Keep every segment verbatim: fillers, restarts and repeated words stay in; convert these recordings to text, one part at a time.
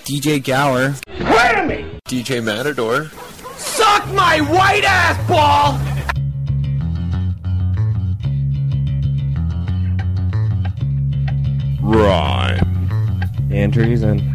D J Gower. Wait a minute! D J Matador. Suck my white ass ball! Rhyme. And treason.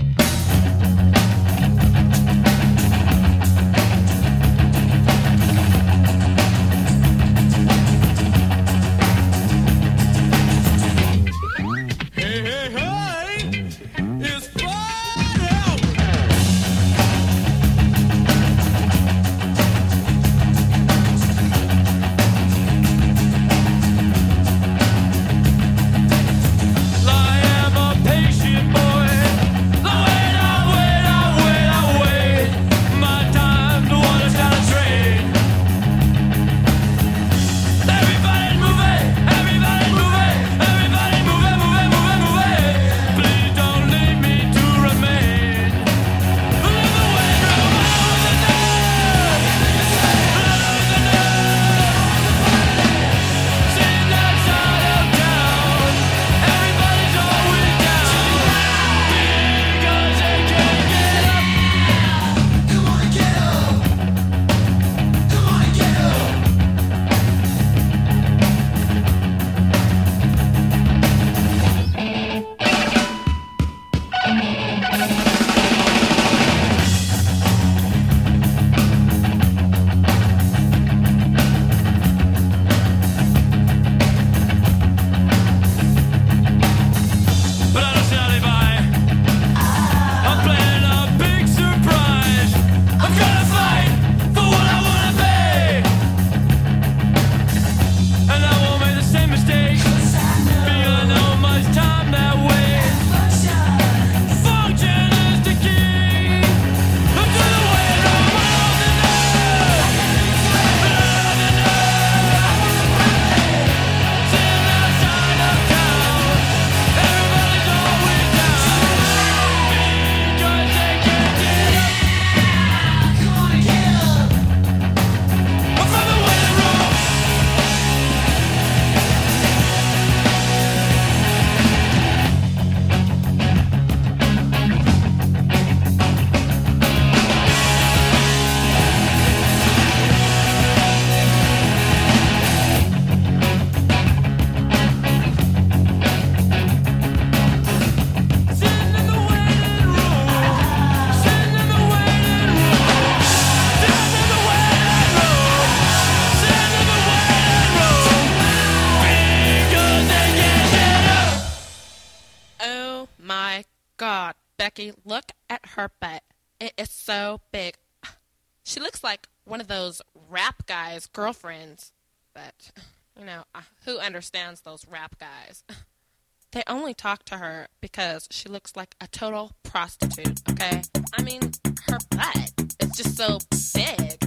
Look at her butt. It is so big. She looks like one of those rap guys' girlfriends. But, you know, who understands those rap guys? They only talk to her because she looks like a total prostitute, okay? I mean, her butt is just so big.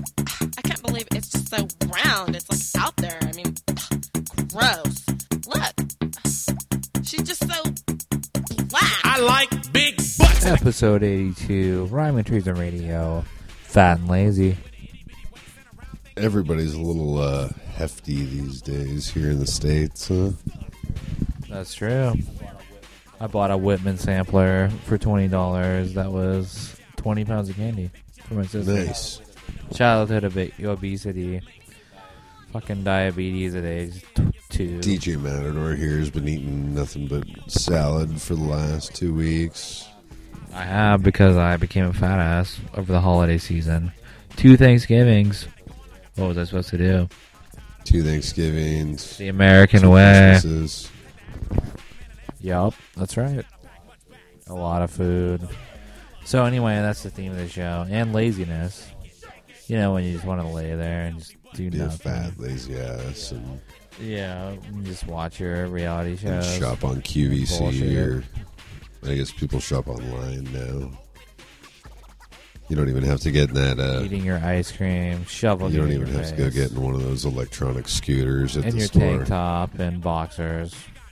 I can't believe it's just so round. It's like out there. I mean, gross. Look. She's just so black. I like big butts. Episode eighty-two, Rhyme and Treason Radio, Fat and Lazy. Everybody's a little uh, hefty these days here in the States, huh? That's true. I bought a Whitman sampler for twenty dollars. That was twenty pounds of candy for my sister. Nice. Childhood ob- obesity. Fucking diabetes at age two. D J Matador here has been eating nothing but salad for the last two weeks. I have, because I became a fat ass over the holiday season. Two Thanksgivings. What was I supposed to do? Two Thanksgivings. The American two way. Christmases. Yep, that's right. A lot of food. So anyway, that's the theme of the show. And laziness. You know, when you just want to lay there and just do Be nothing. a fat, lazy ass. And, yeah, and just watch your reality and shows. shop on Q V C. Bullshit. Or I guess people shop online now. You don't even have to get in that. Uh, Eating your ice cream, shoveling you don't it even in your have to go face. get in one of those electronic scooters at and the your store. tank top and boxers.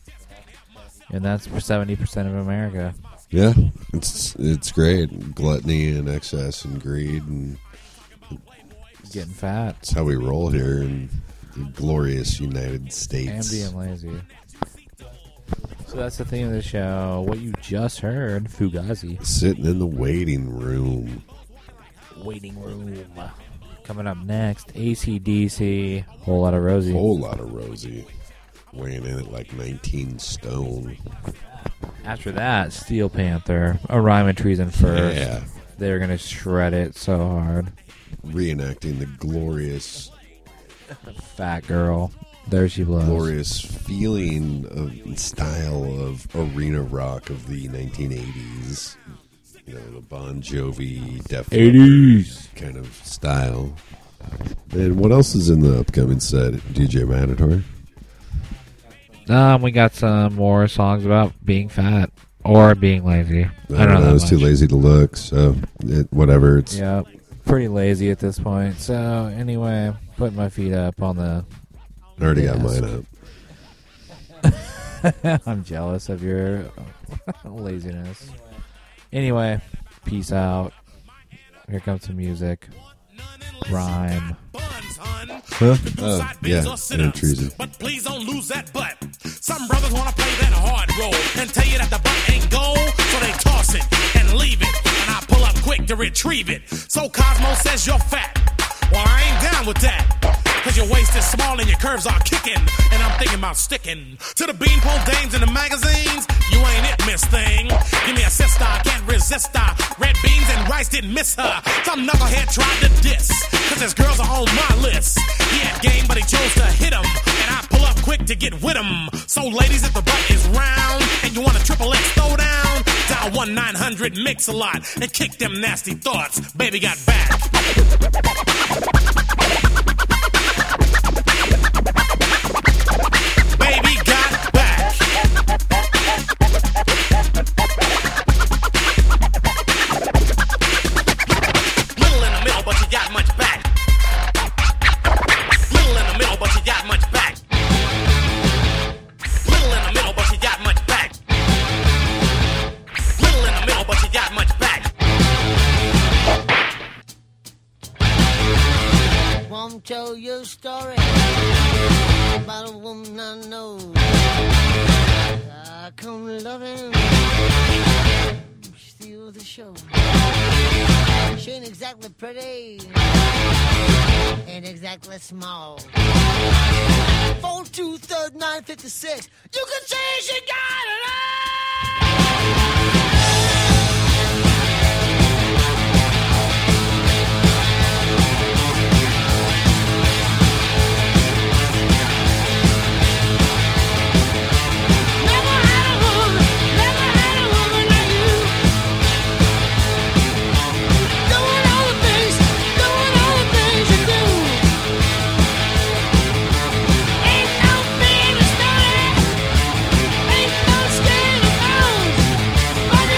And that's for seventy percent of America. Yeah, it's it's great. Gluttony and excess and greed, and Getting fat. that's how we roll here in the glorious United States. And being lazy. So So that's the theme of the show. What you just heard, Fugazi. Sitting in the waiting room. Waiting room. Coming up next, A C D C, Whole Lot of Rosie. Whole lot of Rosie. Weighing in at like nineteen stone. After that, Steel Panther, A Rhyme of Treason first. Yeah. They're going to shred it so hard. Reenacting the glorious, Fat girl. There she blows. glorious feeling of style of arena rock of the nineteen eighties. You know, the Bon Jovi, Def Leppard eighties kind of style. And what else is in the upcoming set, D J Matador? Um, we got some more songs about being fat or being lazy. I I don't, don't know. know. that I was too much. lazy to look, so it, whatever. It's Yeah, pretty lazy at this point. So anyway, putting my feet up on the. I already got Yes. mine up. I'm jealous of your laziness. Anyway, peace out. Here comes some music. Rhyme. Huh? Oh, yeah, and treason. But please don't lose that butt. Some brothers want to play that hard role and tell you that the butt ain't gold, so they toss it and leave it. And I pull up quick to retrieve it. So Cosmo says you're fat. Well, I ain't down with that. Cause your waist is small and your curves are kicking. And I'm thinking about sticking to the beanpole dames in the magazines. You ain't it, miss thing. Give me a sister, I can't resist her. Red beans and rice didn't miss her. Some knucklehead tried to diss. Cause his girls are on my list. He had game, but he chose to hit him. And I pull up quick to get with him. So ladies, if the butt is round and you want a triple X throwdown, dial one nine hundred mix a lot and kick them nasty thoughts. Baby got back. Baby got back. Little in the middle, but you got much back. Little in the middle, but you got much back. Little in the middle, but you got much back. Little in the middle, but you got much back. Won't tell you a story about a woman I know. I come loving, steal the show. She ain't exactly pretty, ain't exactly small. Four two third nine fifty six. You can say she got it all. Never had a woman, never had a woman like you. Doing all the things, doing all the things you do. Ain't no fear of story, ain't no scared of bones. But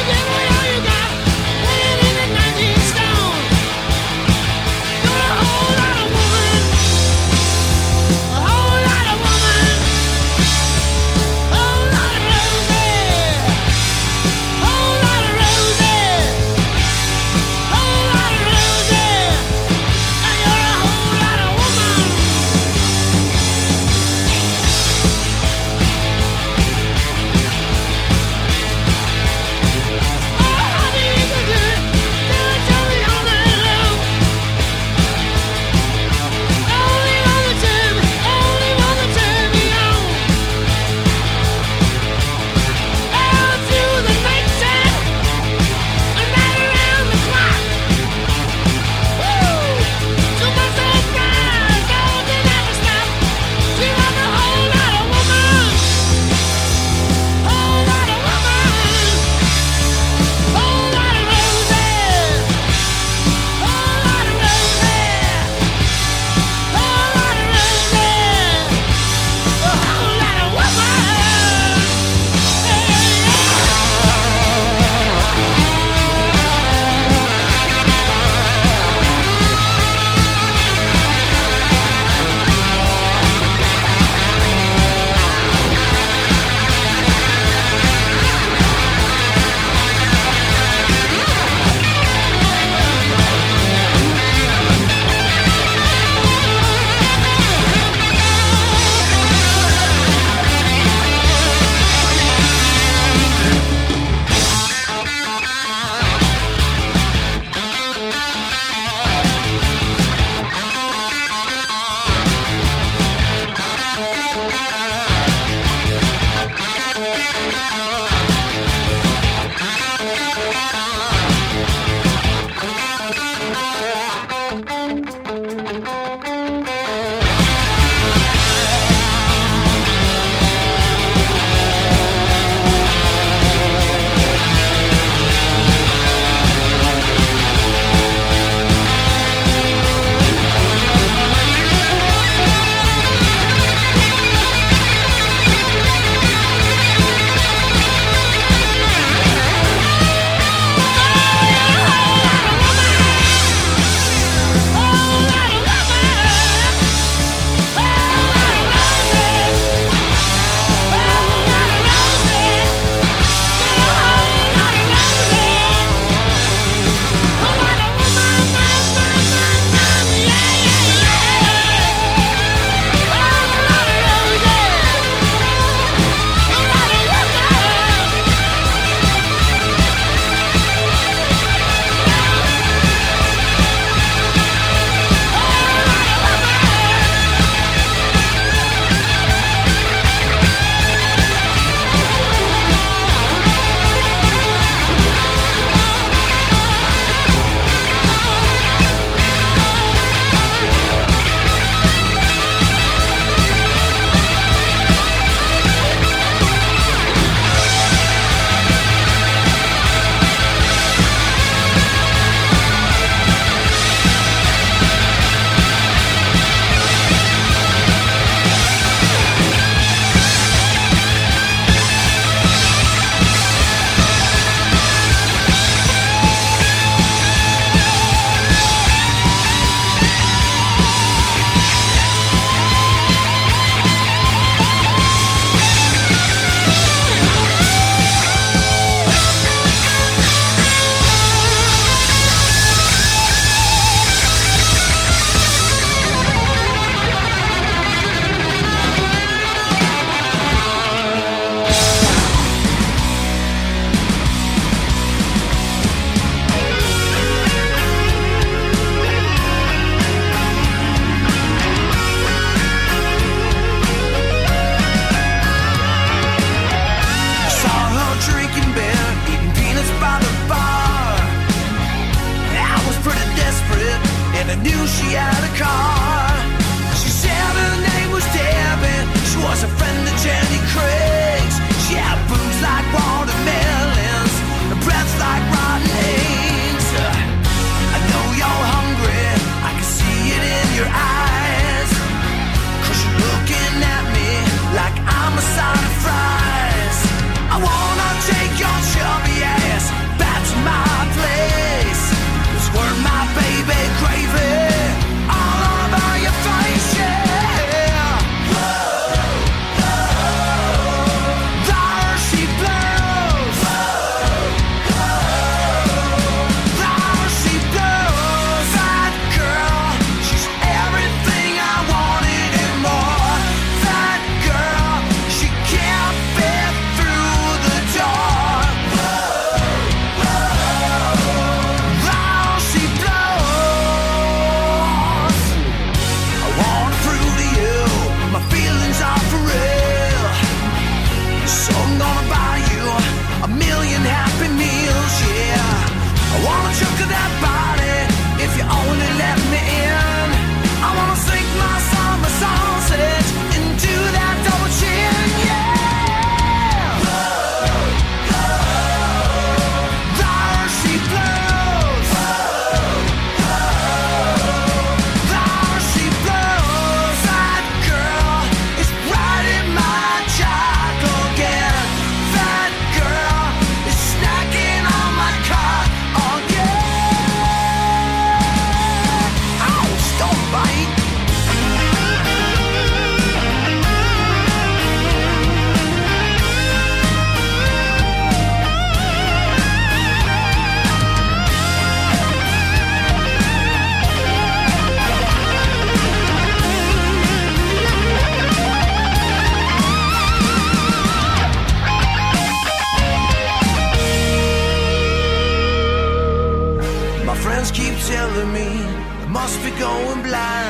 telling me I must be going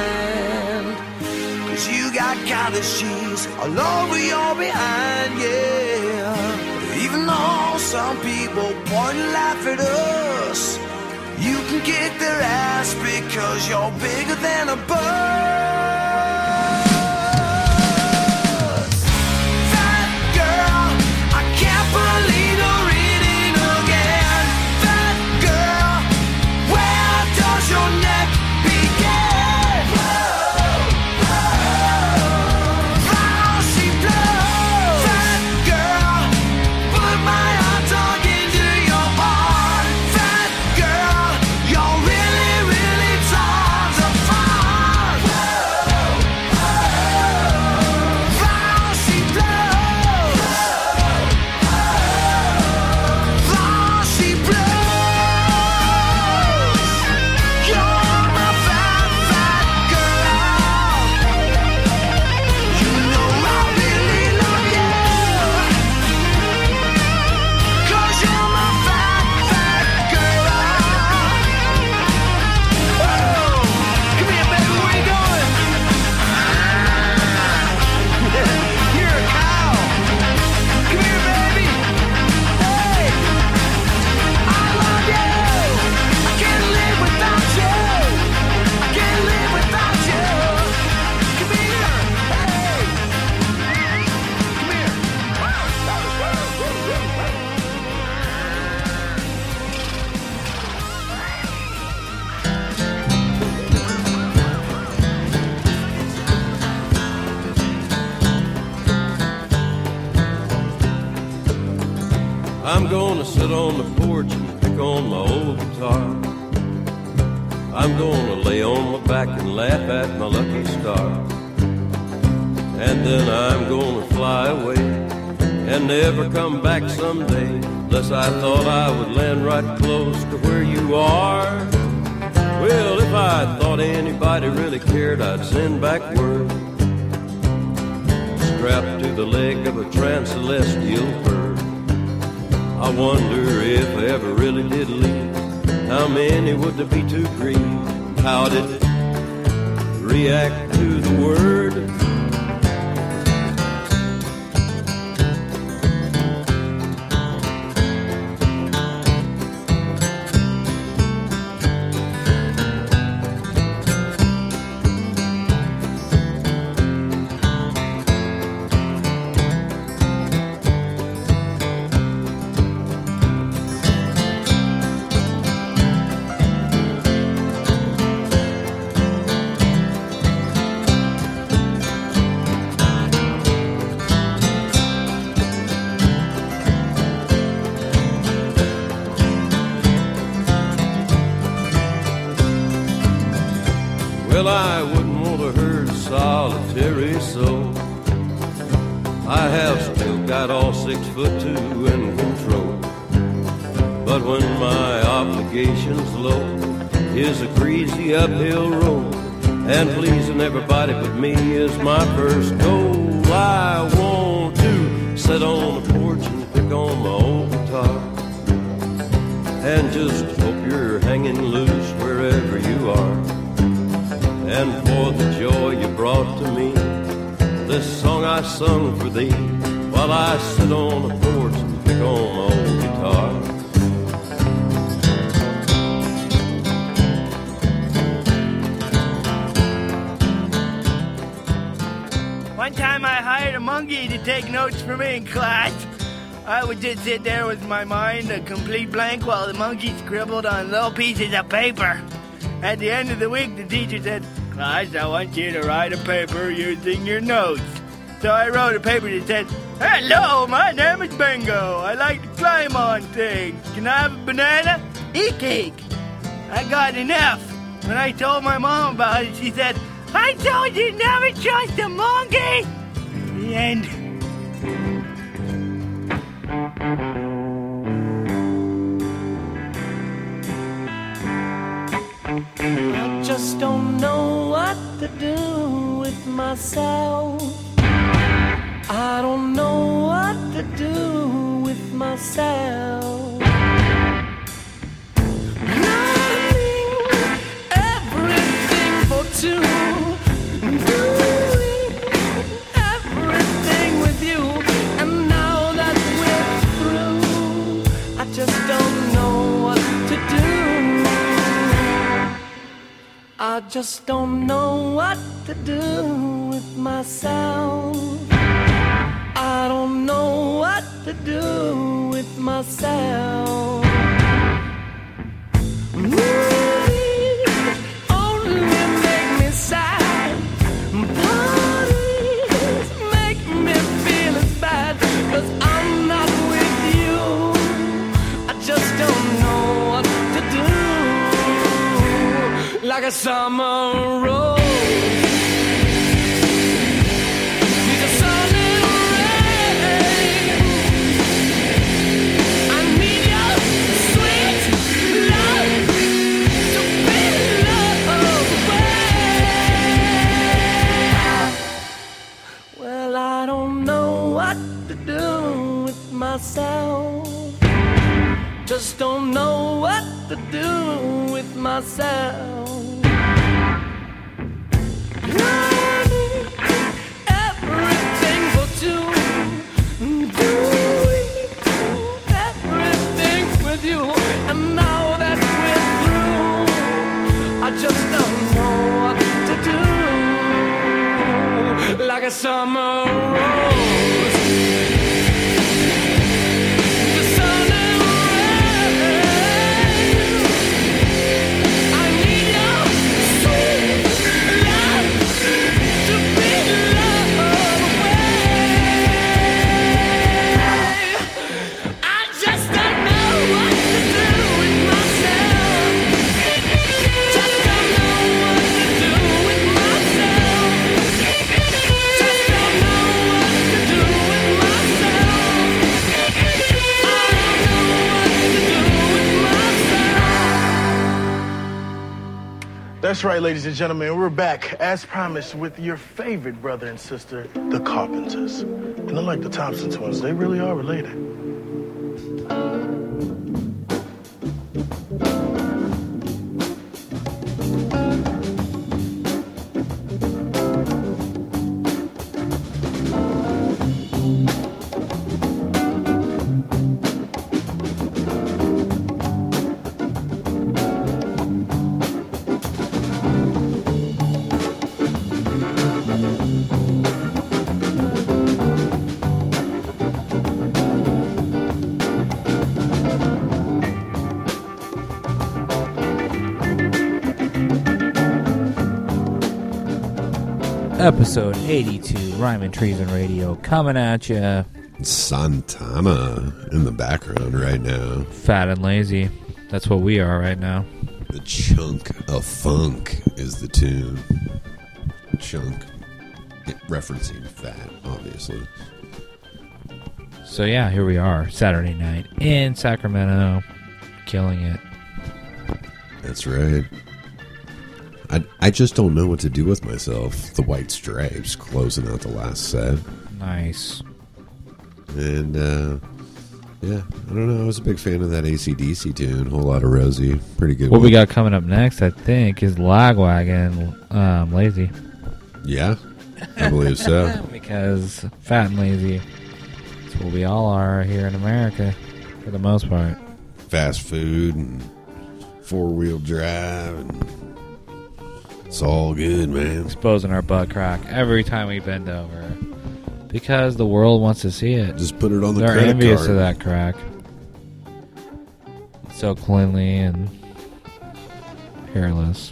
blind, 'cause you got cottage cheese all over your behind, yeah. Even though know some people point and laugh at us. You can kick their ass because you're bigger than a bus. Fat girl, I can't believe you're reading again. Fat girl, where does your neck begin? How she blows. Fat girl, put my hot dog into your bar. Fat girl, you're really, really tons of fun. How she blows. How she blows. You're my fat, fat girl. You know I really love you. 'Cause you're my fat, fat girl. Oh, come here, baby, where you going? You're a cow. Come here, baby. Hey, I love you. I can't live without you. I can't live without you. Come here. Hey. Come here. I'm gonna sit on the porch and pick on my old guitar. I'm gonna lay on my back and laugh at my lucky star. And then I'm gonna fly away and never come back someday, unless I thought I would land right close to where you are. Well, if I thought anybody really cared, I'd send back word, strapped to the leg of a trans-celestial bird. I wonder if I ever really did leave, how many would there be to grieve? How did it react to the word? Well, I wouldn't want to hurt a solitary soul. I have still got all six foot two in control. But when my obligation's low, is a greasy uphill road, and pleasing everybody but me is my first goal. I want to sit on the porch and pick on my old guitar, and just hope you're hanging loose wherever you are. And for the joy you brought to me, this song I sung for thee, while I sit on the porch and pick on my old guitar. One time I hired a monkey to take notes for me in class. I would just sit there with my mind a complete blank while the monkey scribbled on little pieces of paper. At the end of the week, the teacher said, "Class, I want you to write a paper using your notes." So I wrote a paper that said, "Hello, my name is Bingo. I like to climb on things. Can I have a banana? Eat cake." I got enough. When I told my mom about it, she said, "I told you never trust a monkey." The end. I just don't know what to do with myself. I don't know what to do with myself. Running everything for two, doing everything with you, and now that we're through, I just don't know what to do with myself. I don't know what to do with myself. Movies only make me sad. Parties make me feel as bad. 'Cause I'm not with you. I just don't know what to do. Like a summer rose. Just don't know what to do with myself. Everything for two. Do everything with you. And now that we're through, I just don't know what to do. Like a summer rose. That's right, ladies and gentlemen. We're back, as promised, with your favorite brother and sister, the Carpenters. And unlike the Thompson twins, they really are related. Episode eighty-two, Rhyme Treason Radio, coming at you. Santana in the background right now. Fat and lazy. That's what we are right now. The Chunk of Funk is the tune. Chunk, referencing Fat, obviously. So yeah, here we are, Saturday night in Sacramento, killing it. That's right. I, I just don't know what to do with myself. The White Stripes closing out the last set. Nice. And, uh, yeah, I don't know. I was a big fan of that A C D C tune, Whole Lot of Rosie. Pretty good What one. we got coming up next, I think, is Lagwagon um, Lazy. Yeah, I believe so. Because Fat and Lazy, that's what we all are here in America, for the most part. Fast food and four-wheel drive and... It's all good, man. Exposing our butt crack every time we bend over. Because the world wants to see it. Just put it on the They're credit envious card. of that crack. It's so cleanly and hairless.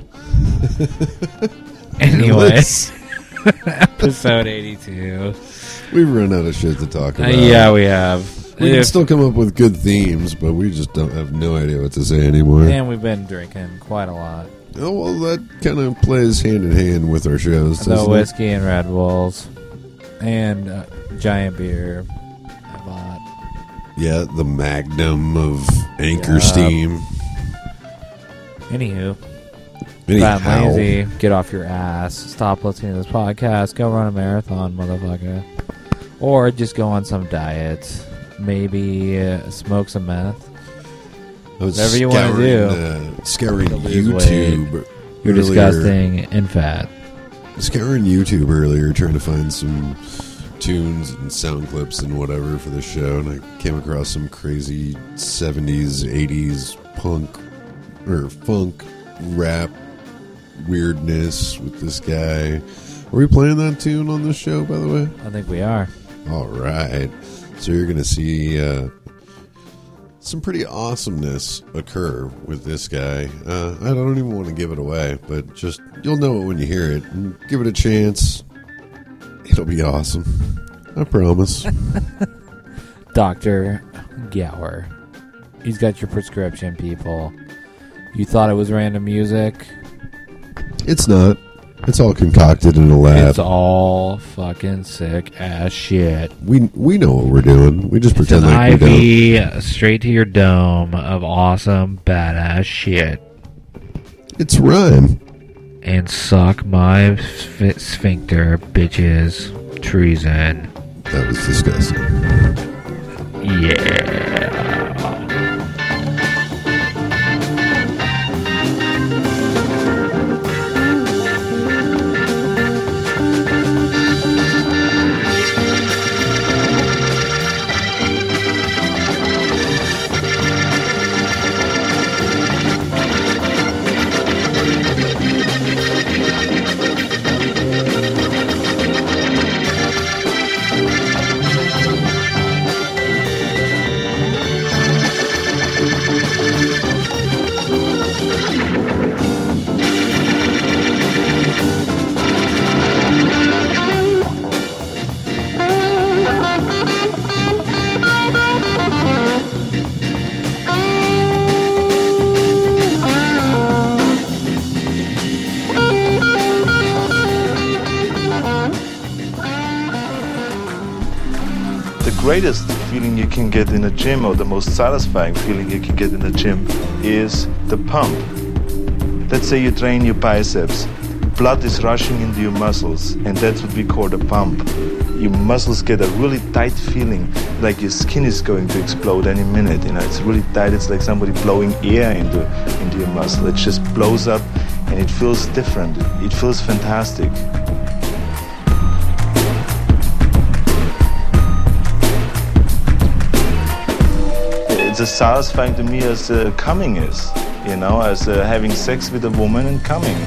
Anyway. Episode eighty-two. We've run out of shit to talk about. Uh, yeah, we have. We can If- still come up with good themes, but we just don't have no idea what to say anymore. And we've been drinking quite a lot. Oh, well, that kind of plays hand in hand with our shows. The doesn't it? whiskey and Red Bulls. And uh, giant beer I bought. Yeah, the Magnum of Anchor Yeah. Steam. Anywho. Anyhow. Fat and lazy. Get off your ass. Stop listening to this podcast. Go run a marathon, motherfucker. Or just go on some diet. Maybe uh, smoke some meth. I was Whatever you want to do. Uh, scouring to lose YouTube. weight. You're earlier. disgusting and fat. Scouring YouTube earlier, trying to find some tunes and sound clips and whatever for the show, and I came across some crazy seventies, eighties punk or funk rap weirdness with this guy. Are we playing that tune on this show, by the way? I think we are. All right. So you're going to see uh, some pretty awesomeness occur with this guy. Uh, I don't even want to give it away, but just you'll know it when you hear it. And give it a chance. It'll be awesome. I promise. Doctor Gower. He's got your prescription, people. You thought it was random music? It's not. It's all concocted in a lab. It's all fucking sick ass shit. We we know what we're doing. We just It's pretend an like we don't. I V straight to your dome of awesome badass shit. It's rhyme. And suck my sph- sphincter, bitches. Treason. That was disgusting. Yeah. greatest feeling you can get in a gym, or the most satisfying feeling you can get in a gym, is the pump. Let's say you train your biceps. Blood is rushing into your muscles, and that's what we call the pump. Your muscles get a really tight feeling, like your skin is going to explode any minute. You know, it's really tight. It's like somebody blowing air into into your muscle. It just blows up, and it feels different. It feels fantastic. It's as satisfying to me as uh, coming is, you know, as uh, having sex with a woman and coming.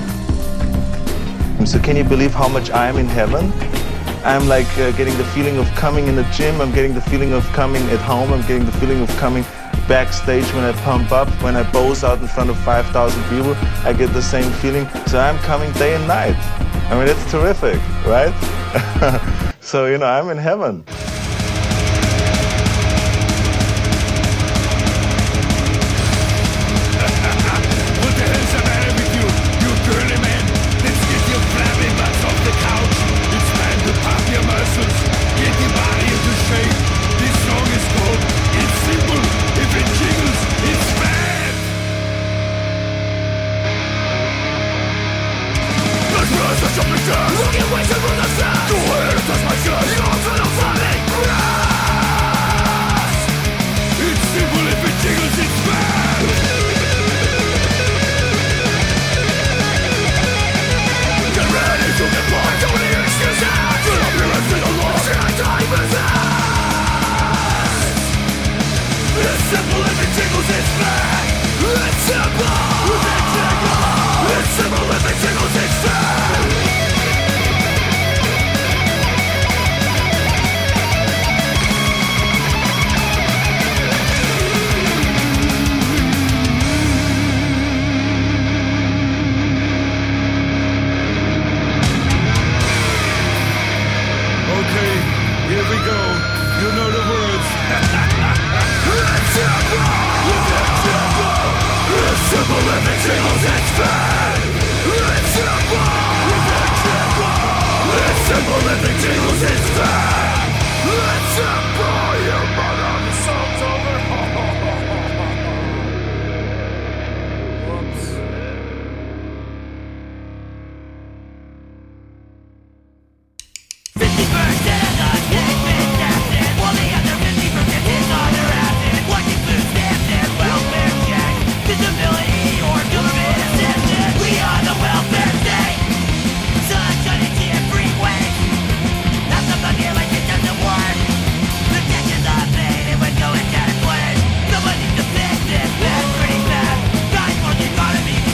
So can you believe how much I am in heaven? I'm like uh, getting the feeling of coming in the gym. I'm getting the feeling of coming at home. I'm getting the feeling of coming backstage when I pump up, when I pose out in front of five thousand people. I get the same feeling. So I'm coming day and night. I mean, it's terrific, right? So, you know, I'm in heaven. Somebody to fix this bad, pretty bad. Guys, well, you gotta be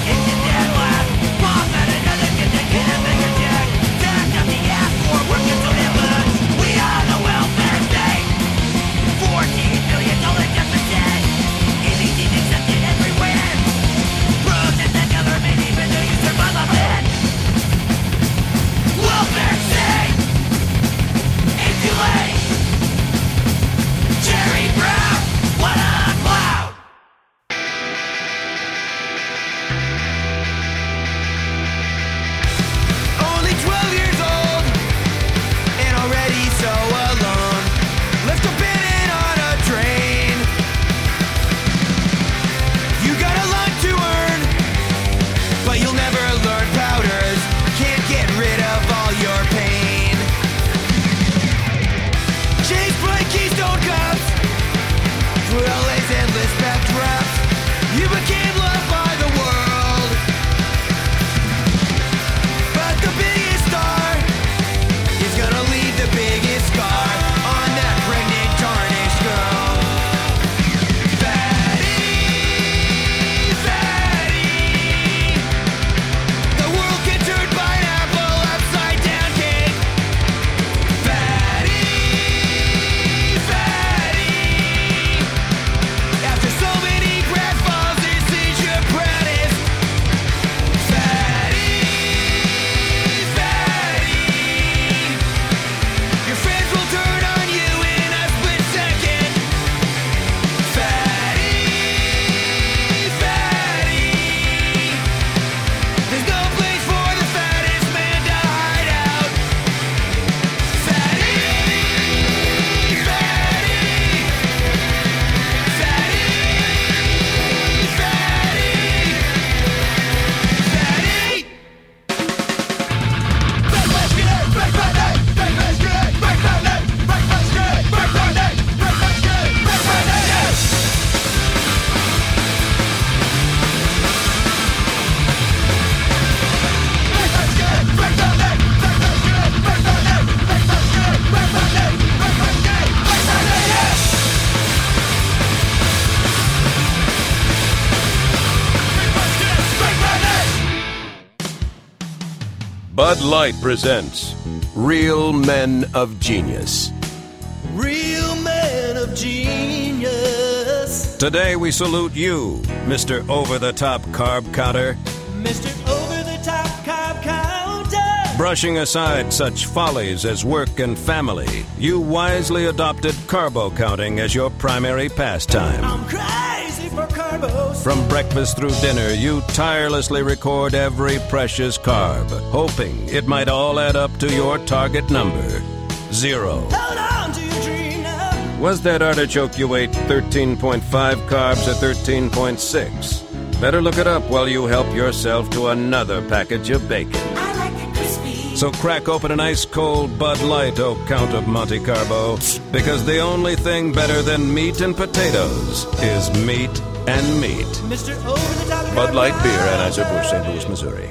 Bud Light presents Real Men of Genius. Real men of genius. Today we salute you, Mister Over-the-Top Carb Counter. Mister Over-the-Top Carb Counter. Brushing aside such follies as work and family, you wisely adopted carbo counting as your primary pastime. I'm crazy for carbos. From breakfast through dinner, you tirelessly record every precious carb, hoping it might all add up to your target number, zero. Hold on to your dream now. Was that artichoke you ate thirteen point five carbs or thirteen point six? Better look it up while you help yourself to another package of bacon. I like it crispy. So crack open an ice-cold Bud Light, oh Count of Monte Carlo, because the only thing better than meat and potatoes is meat and meat. Mister Over-the-Top Bud Light Carb Beer, Counter. Anheuser-Busch, Saint Louis, Missouri.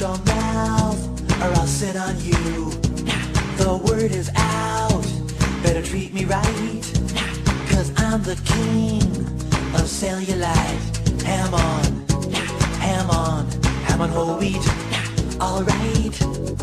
your mouth or I'll sit on you. The word is out, better treat me right, cause I'm the king of cellulite. Ham on, ham on, ham on whole wheat, alright.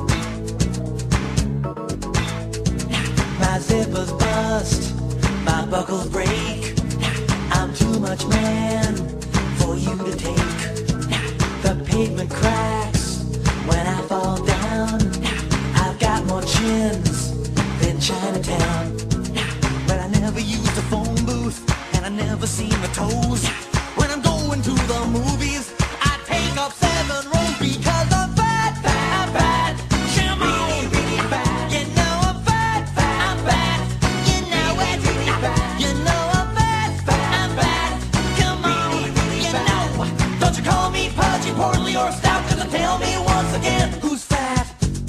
My zippers bust, my buckles break, I'm too much man for you to take. The pavement cracks when I fall down, I've got more chins than Chinatown. But I never used a phone booth, and I never seen the toes. When I'm going to the movies, I take up seven rows because I'm fat, fat, fat. Come on, really, really fat. You know I'm fat, fat, I'm fat. You know it, really fat. You know I'm fat, fat, I'm fat. Come on, really, really you fat. Know. Don't you call me pudgy, portly, or stout, cause tell me once again who's fat.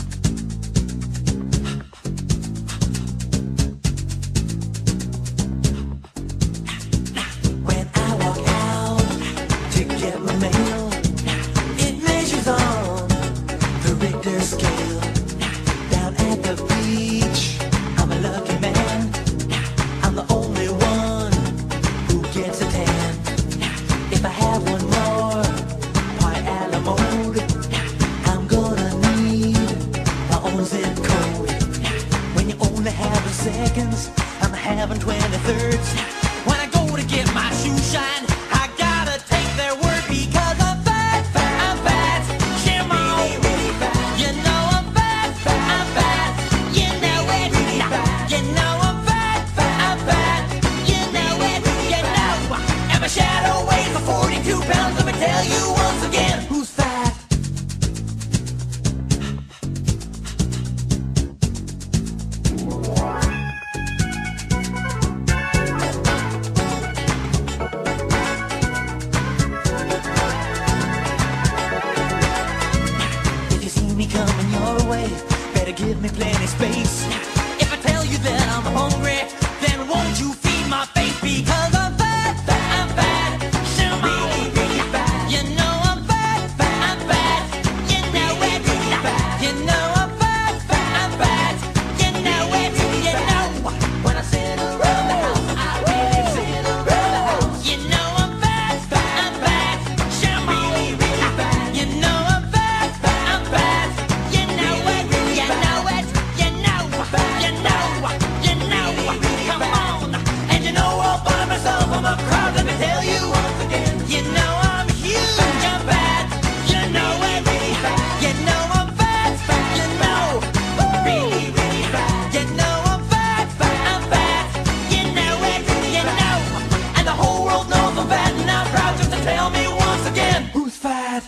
When I walk out to get my mail, it measures on the Richter scale. Down at the beach, I'm a lucky man. I'm the only one who gets a tan. If I have one more pie a la mode, I'm gonna need my own zip code. When you only have seconds, I'm having twenty-thirds. When I go to get my shoe shine, I gotta take their word because I'm fat, fat, I'm fat. Come on, really, really fat. You know I'm fat, fat, I'm fat. You know it, really fat. You know I'm fat, fat, I'm fat. You know it, you know. And my shadow weighs a forty-two pounds. Let me tell you once again who's fat. If you see me coming your way, better give me plenty space. If I tell you that I'm hungry, then won't you feed my face because I'm fat, fat, I'm fat. Come on, really, really fat. You know I'm fat, fat, I'm fat. You know it, really fat. You know I'm fat, fat, I'm fat. You know it, you know. When I sit around the house, I really sit around the house. You know I'm fat, fat, I'm fat. Come on, really, really fat. You know I'm fat, fat, I'm fat. You know it, you know it, you know, you know, you know. Come on, and you know all by myself I'm a crowd. Let me tell you once again, you know I'm huge, I'm fat. You know it, really fat. You know I'm fat, fat. You know, really, really fat. You know I'm fat, fat, I'm fat. You know it, you know, and the whole world knows I'm fat, and I'm proud just to tell me once again who's fat.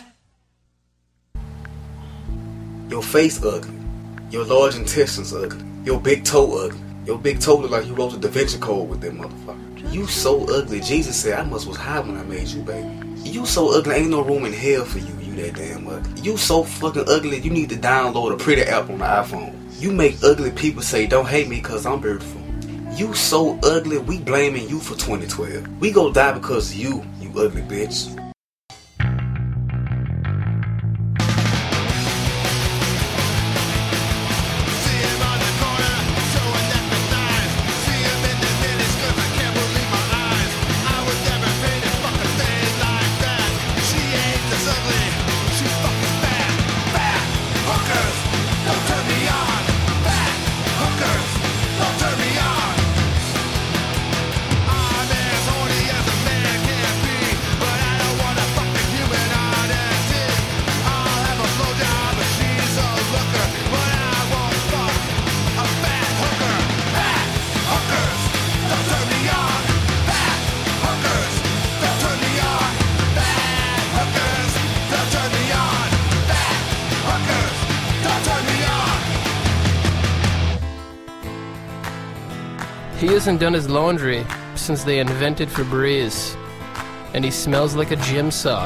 Your face ugly. Your large intestines ugly. Your big toe ugly. Your big toe look like you wrote the Da Vinci Code with that motherfucker. You so ugly. Jesus said I must was high when I made you, baby. You so ugly. Ain't no room in hell for you. You that damn ugly. You so fucking ugly. You need to download a pretty app on the iPhone. You make ugly people say don't hate me cause I'm beautiful. You so ugly. We blaming you for twenty twelve. We gon' die because of you. You ugly bitch. He hasn't done his laundry since they invented Febreze, and he smells like a gym sock.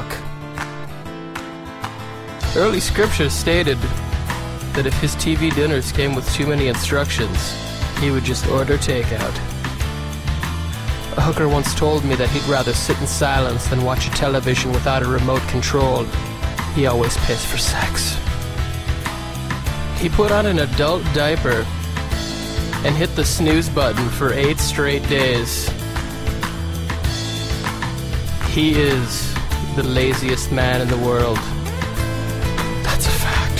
Early scriptures stated that if his T V dinners came with too many instructions, he would just order takeout. A hooker once told me that he'd rather sit in silence than watch a television without a remote control. He always pays for sex. He put on an adult diaper and hit the snooze button for eight straight days. He is the laziest man in the world. That's a fact.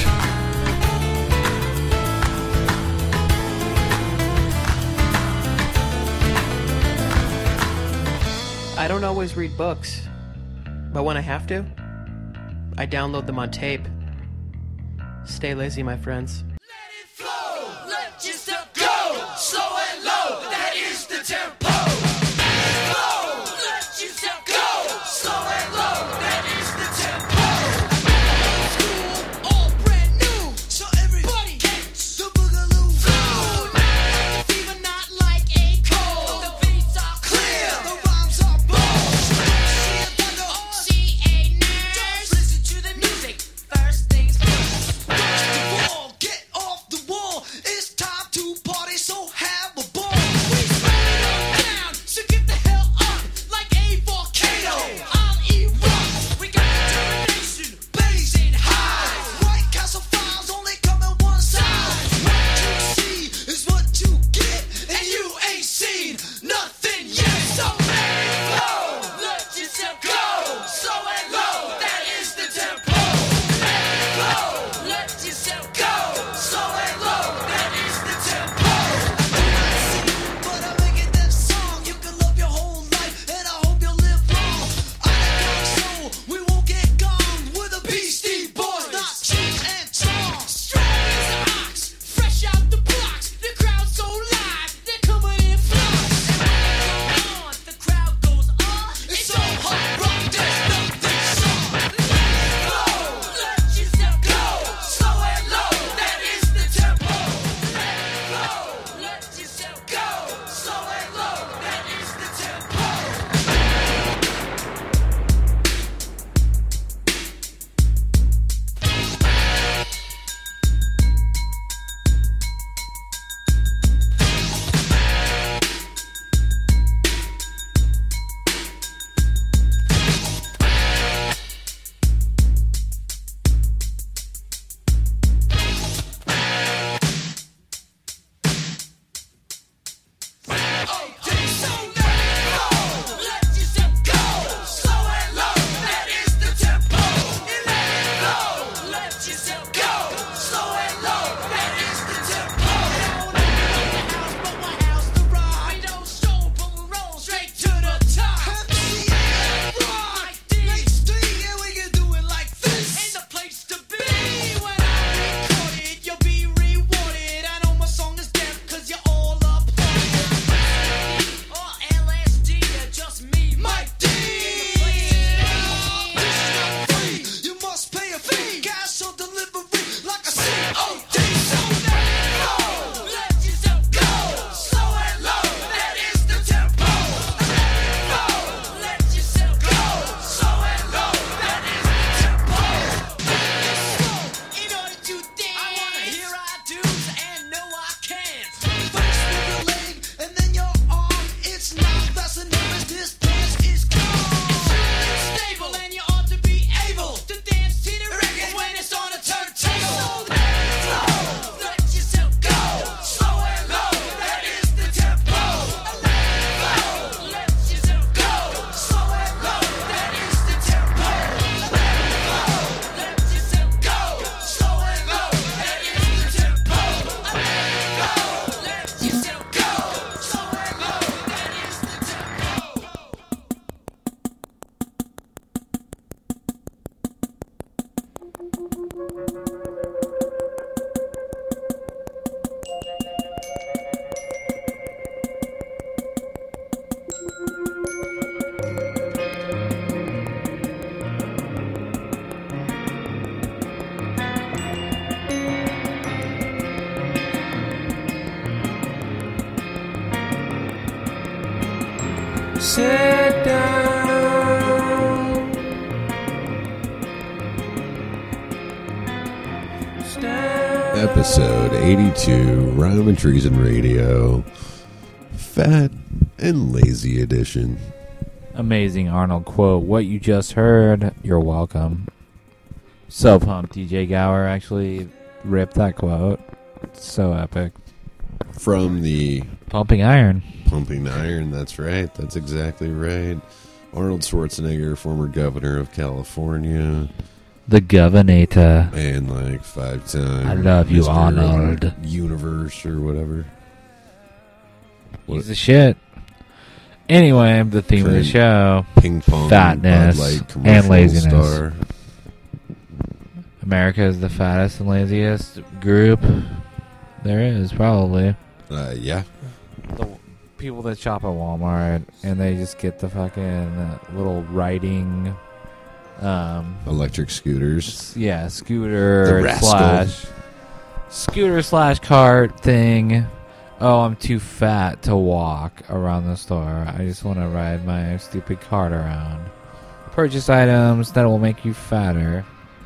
I don't always read books, but when I have to, I download them on tape. Stay lazy, my friends. Let yourself go, slow and low, that is the tempo. Flow, let yourself go, slow and low, that is the tempo. School, all brand new, so everybody gets the boogaloo. Flow, the fever not like a cold. The beats are clear, the rhymes are bold. See a thunder, see a nerd. Just listen to the music, first things first. First of all, get off the wall. It's time to party, so have a ball. We spread it all down, so get the hell up like a volcano. I'll erupt. We got determination, blazing high. White Castle files only come in one size. What you see is what you get, and you ain't seen nothing yet. So let it flow, let yourself go, slow and low, that is the tempo. Let it flow, let yourself go, slow and low, that is the tempo. But I'm making that song you can love your whole life, and I hope you'll live long. I got soul, we won't get gone with the Beastie Boys, not cheap and strong. Straight as an ox, fresh out the blocks. The crowd's so live, they're coming in flocks. And when they go on, the crowd goes on. It's so hot, rock, there's nothing song. Let it flow, let yourself go, slow and low, that is the tempo. Let it flow, let yourself go, slow and low, that is the tempo. Sit down. Stand. Episode eighty-two, Rhyme and Treason Radio, Fat and Lazy Edition. Amazing Arnold quote. What you just heard, you're welcome. So pumped. D J Gower actually rip that quote. It's so epic. From the Pumping Iron. Pumping Iron, that's right. That's exactly right. Arnold Schwarzenegger, former governor of California. The Governator. And like five times. I love you, Mister Arnold. Universe or whatever. He's the shit. Anyway, the theme of the show: Ping pong, fatness, Bud Light and commercial laziness. star. America is the fattest and laziest group there is, probably. Uh, yeah. The people that shop at Walmart and they just get the fucking uh, little riding, um, electric scooters. Yeah, scooter The rascal. slash scooter slash cart thing. Oh, I'm too fat to walk around the store. I just want to ride my stupid cart around. Purchase items that will make you fatter.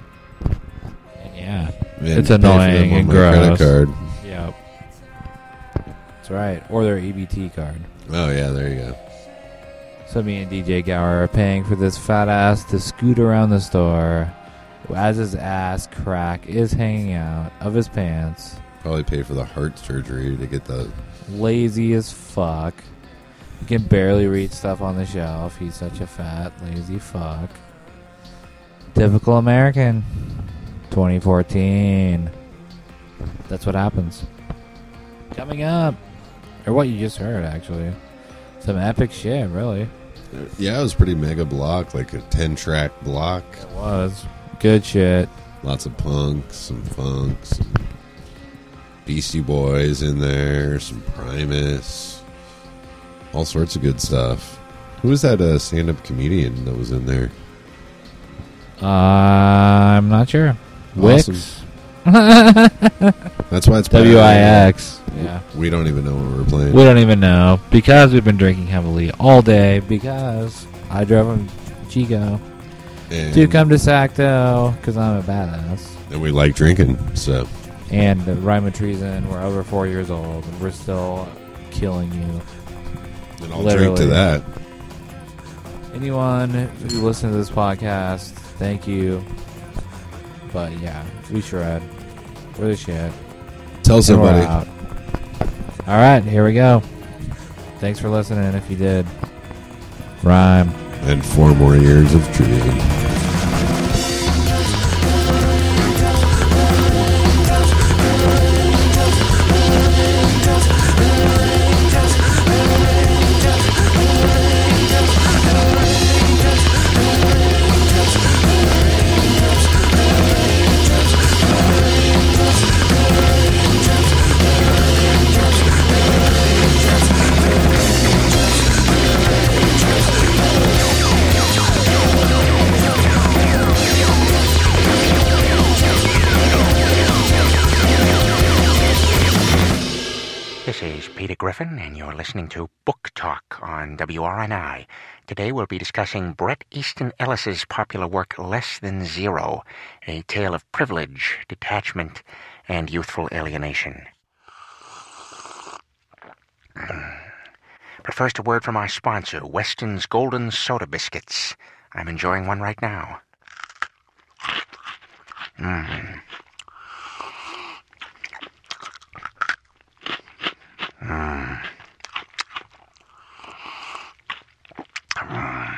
And yeah, And it's pay for them annoying on and my credit gross. card. Yep, that's right. Or their E B T card. Oh yeah, there you go. So me and D J Gower are paying for this fat ass to scoot around the store as his ass crack is hanging out of his pants. Probably pay for the heart surgery to get the Lazy as fuck. He can barely reach stuff on the shelf. He's such a fat, lazy fuck. Typical American. twenty fourteen. That's what happens. Coming up. Or what you just heard, actually. Some epic shit, really. Yeah, it was pretty mega block, like a ten track block. It was. Good shit. Lots of punks, some funks, some Beastie Boys in there, some Primus, all sorts of good stuff. Who was that uh, stand-up comedian that was in there? Uh, I'm not sure. Awesome. Wix? That's why it's W I X. bad. Yeah. We don't even know what we're playing. We don't even know. Because we've been drinking heavily all day. Because I drove him Chico And- to come to Sacto. Because I'm a badass. And we like drinking, so. And the Rhyme of Treason, we're over four years old. And we're still killing you. And I'll drink to that. Anyone who listens to this podcast, thank you. But yeah, we shred. We're the shit. Tell And we're somebody. out. All right, here we go. Thanks for listening if you did. Rhyme. And four more years of treason. This is Peter Griffin, and you're listening to Book Talk on W R N I. Today we'll be discussing Bret Easton Ellis's popular work Less Than Zero, a tale of privilege, detachment, and youthful alienation. But first, a word from our sponsor, Weston's Golden Soda Biscuits. I'm enjoying one right now. Mmm. Mm. Mm.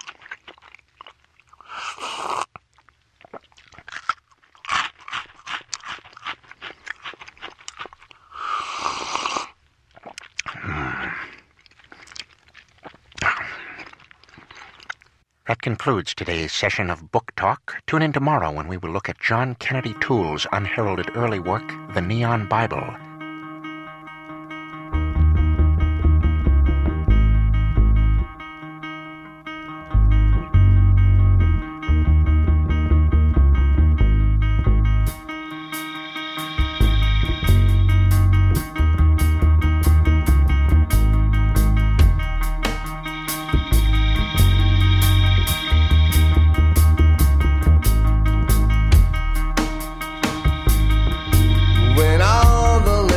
That concludes today's session of Book Talk. Tune in tomorrow when we will look at John Kennedy Toole's unheralded early work, The Neon Bible. When all the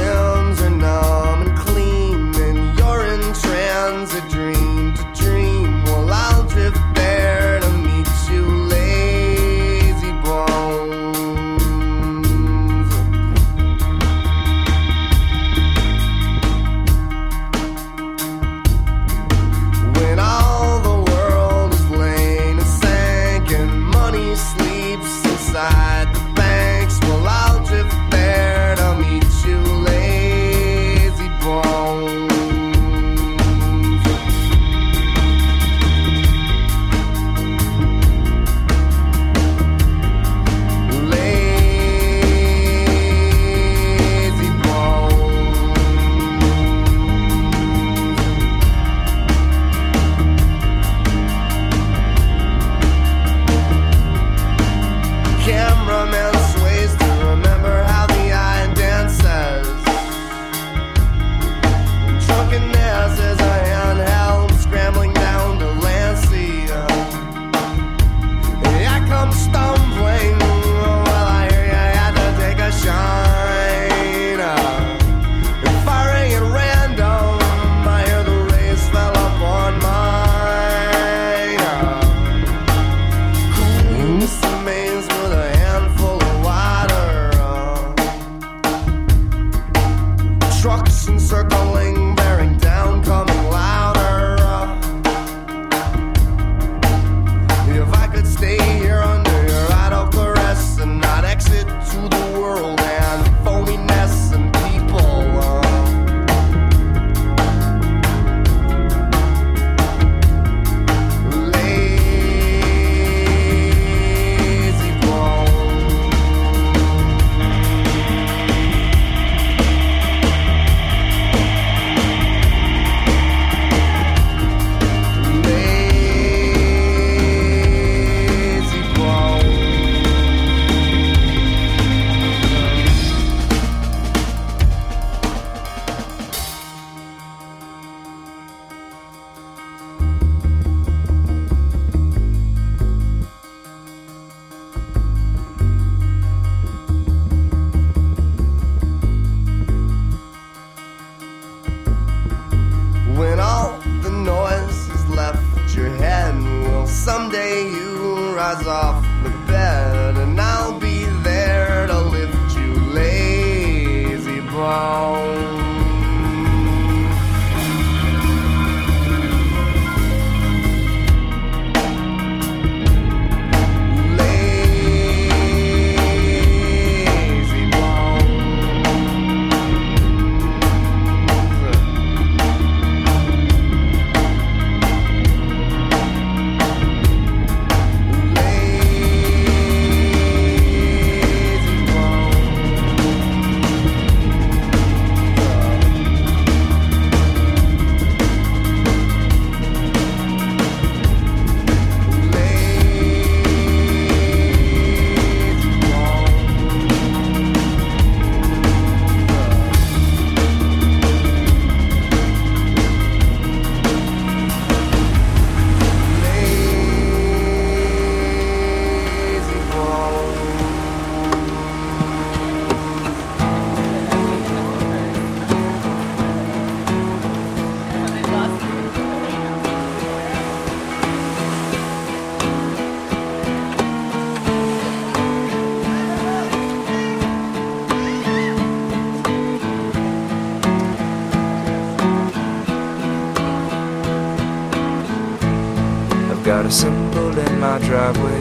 got a symbol in my driveway.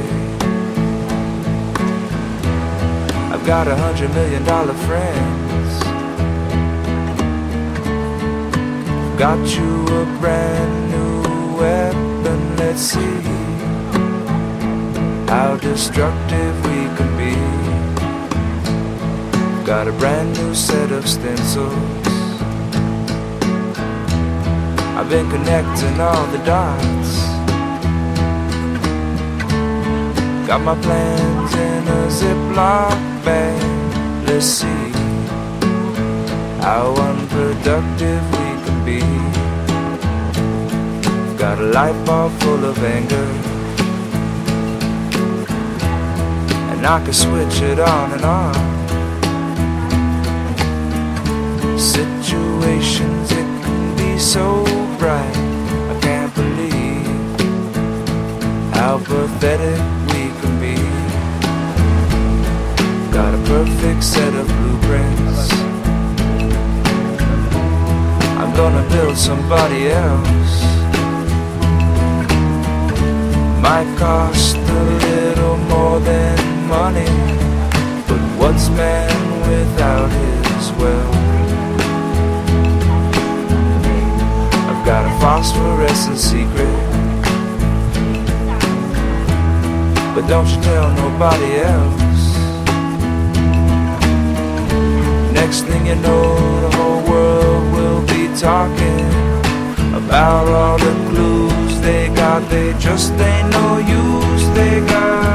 I've got a hundred million dollar friends. Got you a brand new weapon, let's see how destructive we can be. Got a brand new set of stencils. I've been connecting all the dots. Got my plans in a Ziploc bag. Let's see how unproductive we can be. Got a light bulb full of anger, and I can switch it on and off. Situations, it can be so bright. I can't believe how pathetic we can be. Got a perfect set of blueprints. I'm gonna build somebody else. Might cost a little more than money, but what's man without his wealth? I've got a phosphorescent secret, but don't you tell nobody else. Next thing you know, the whole world will be talking about all the clues they got. They just ain't no use, they got.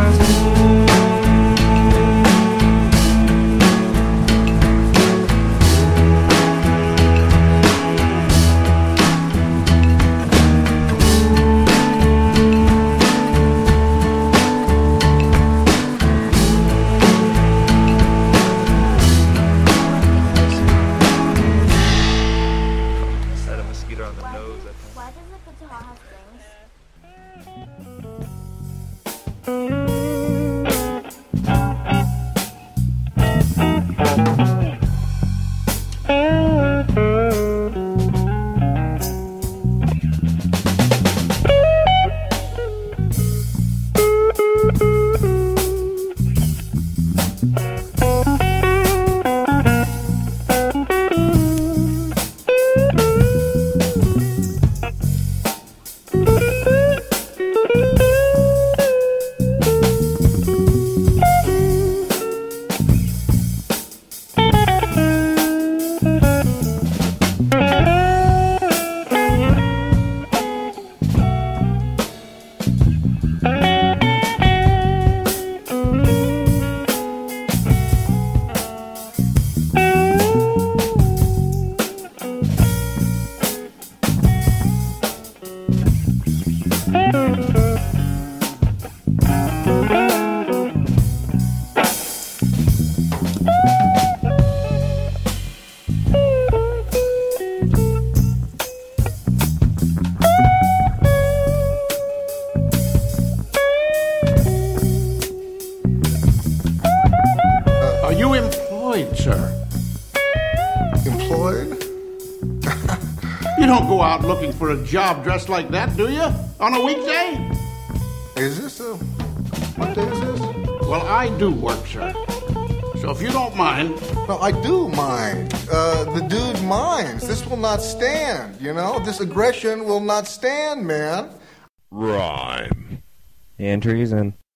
Looking for a job dressed like that, do you? On a weekday? Is this a... what day is this? Well, I do work, sir. So if you don't mind... No, I do mind. Uh, the dude minds. This will not stand, you know? This aggression will not stand, man. Rhyme. And treason.